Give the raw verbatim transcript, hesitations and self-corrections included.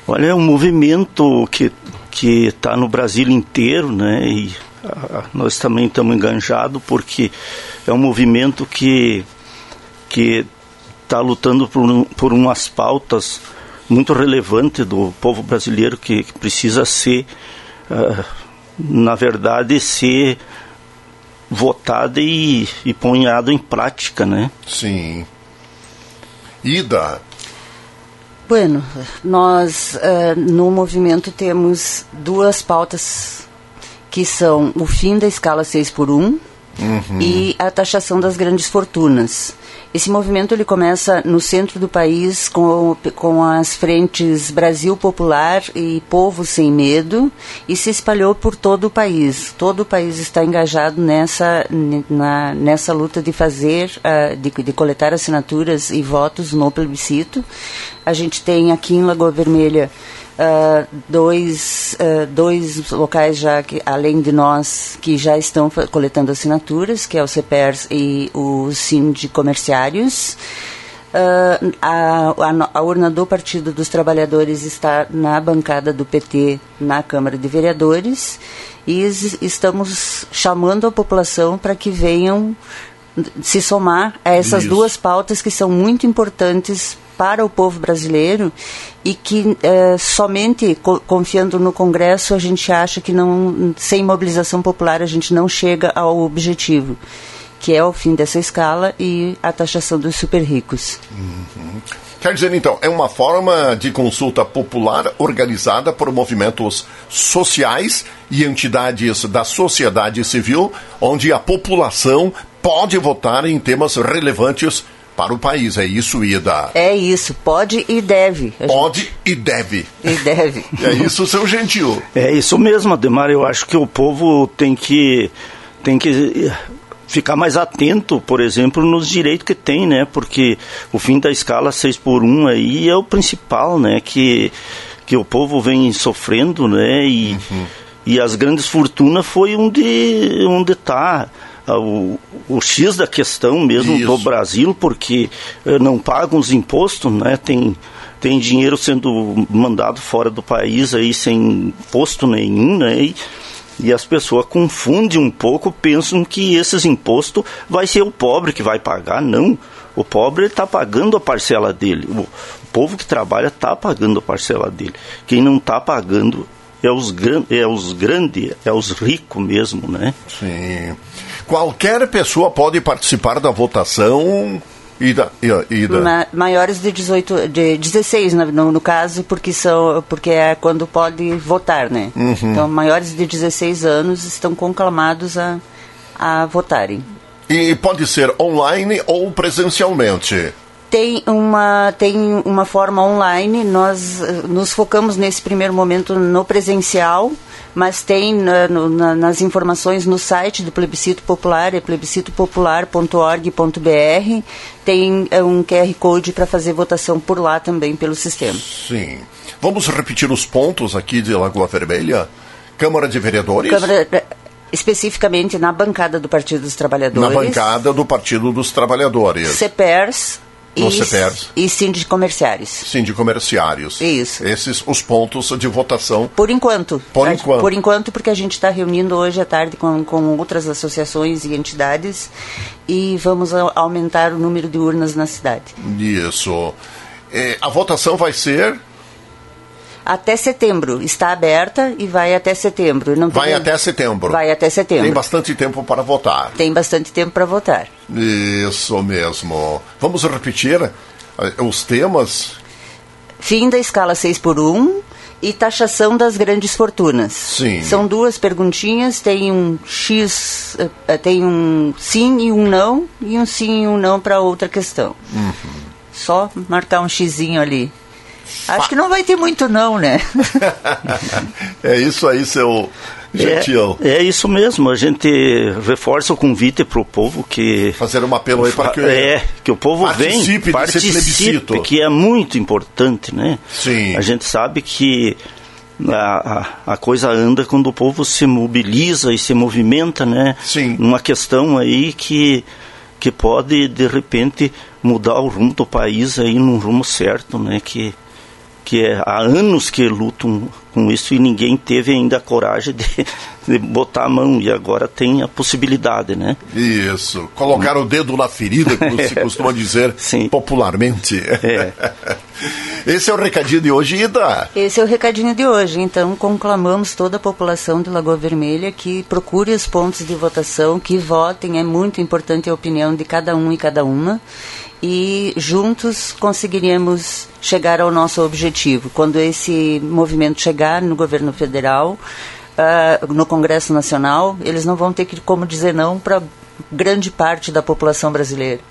Olha, é um movimento que que está no Brasil inteiro, né? E a, nós também estamos enganjados porque é um movimento que que está lutando por, um, por umas pautas muito relevantes do povo brasileiro que, que precisa ser, uh, na verdade, ser votada e, e ponhado em prática, né? Sim. Ida. Bueno, nós uh, no movimento temos duas pautas que são o fim da escala seis por um uhum. e a taxação das grandes fortunas. Esse movimento ele começa no centro do país com, com as frentes Brasil Popular e Povo Sem Medo e se espalhou por todo o país. Todo o país está engajado nessa, na, nessa luta de fazer, uh, de, de coletar assinaturas e votos no plebiscito. A gente tem aqui em Lagoa Vermelha Uh, dois, uh, dois locais já, que, além de nós, que já estão coletando assinaturas, que é o CEPERS e o Sindicomerciários. Uh, a, a, a urna do Partido dos Trabalhadores está na bancada do P T na Câmara de Vereadores e estamos chamando a população para que venham se somar a essas Isso. duas pautas que são muito importantes para o povo brasileiro e que eh, somente co- confiando no Congresso a gente acha que não, sem mobilização popular a gente não chega ao objetivo, que é o fim dessa escala e a taxação dos super ricos. Uhum. Quer dizer, então, é uma forma de consulta popular organizada por movimentos sociais e entidades da sociedade civil, onde a população pode votar em temas relevantes para o país. É isso, Ida? É isso, pode e deve. Pode gente... e deve. E deve. É isso, seu Gentil. É isso mesmo, Ademar. Eu acho que o povo tem que, tem que ficar mais atento, por exemplo, nos direitos que tem, né? Porque o fim da escala seis por um aí é o principal, né? Que, que o povo vem sofrendo, né? E, uhum. e as grandes fortunas foi onde onde está o, o X da questão mesmo Isso. do Brasil, porque não pagam os impostos, né? Tem, tem dinheiro sendo mandado fora do país aí sem imposto nenhum, né? E, e as pessoas confundem um pouco, pensam que esses impostos vai ser o pobre que vai pagar. Não, o pobre está pagando a parcela dele, o, o povo que trabalha está pagando a parcela dele. Quem não está pagando é os, gran, é os grandes, é os ricos mesmo, né? Sim. Qualquer pessoa pode participar da votação e da, e da... Ma, maiores de dezoito, de dezesseis no, no caso, porque são, porque é quando pode votar, né? Uhum. Então, maiores de dezesseis anos estão conclamados a, a votarem. E pode ser online ou presencialmente? Tem uma, tem uma forma online, nós nos focamos nesse primeiro momento no presencial, mas tem na, no, na, nas informações no site do Plebiscito Popular, é plebiscito popular ponto org ponto b r, tem é, um Q R Code para fazer votação por lá também pelo sistema. Sim. Vamos repetir os pontos aqui de Lagoa Vermelha? Câmara de Vereadores? Câmara, especificamente na bancada do Partido dos Trabalhadores. Na bancada do Partido dos Trabalhadores. CEPERS. No E, CEPERS. e sindicomerciários. Sindicomerciários. Isso. Esses os pontos de votação. Por enquanto. Por a, enquanto. Por enquanto, porque a gente está reunindo hoje à tarde com, com outras associações e entidades e vamos a, aumentar o número de urnas na cidade. Isso. É, a votação vai ser... Até setembro. Está aberta e vai até setembro. Não vai tem... até setembro. Vai até setembro. Tem bastante tempo para votar. Tem bastante tempo para votar. Isso mesmo. Vamos repetir uh, os temas? Fim da escala seis por um e taxação das grandes fortunas. Sim. São duas perguntinhas, tem um X, uh, tem um sim e um não, e um sim e um não para outra questão. Uhum. Só marcar um xizinho ali. Acho que não vai ter muito não, né? É isso aí, seu Gentil. É, é isso mesmo, a gente reforça o convite para o povo que... Fazer um apelo aí para que... É, que o povo participe venha, participe, que é muito importante, né? Sim. A gente sabe que a, a, a coisa anda quando o povo se mobiliza e se movimenta, né? Sim. Uma questão aí que, que pode, de repente, mudar o rumo do país aí num rumo certo, né? Que... que é, há anos que lutam com isso e ninguém teve ainda a coragem de, de botar a mão, e agora tem a possibilidade, né? Isso, colocar o dedo na ferida, como se costuma dizer Sim. popularmente. É. Esse é o recadinho de hoje, Ida? Esse é o recadinho de hoje. Então, conclamamos toda a população de Lagoa Vermelha que procure os pontos de votação, que votem. É muito importante a opinião de cada um e cada uma. E juntos conseguiremos chegar ao nosso objetivo. Quando esse movimento chegar no governo federal, uh, no Congresso Nacional, eles não vão ter que, como dizer não para grande parte da população brasileira.